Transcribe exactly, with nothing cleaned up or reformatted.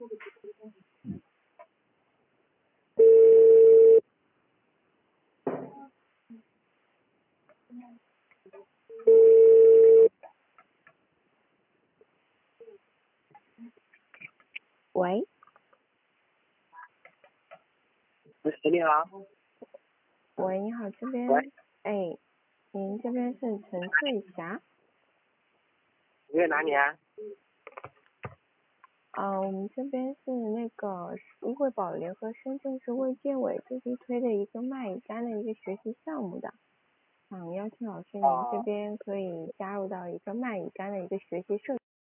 喂， 喂，你好。 喂，你好，这边， 喂， 哎，您这边是陈翠霞？ 你在哪里啊？ 呃，我们这边是那个惠宝联合深圳市卫健委最近推的一个蚂蚁肝的一个学习项目的，想邀请老师您这哦边可以加入到一个蚂蚁肝的一个学习社。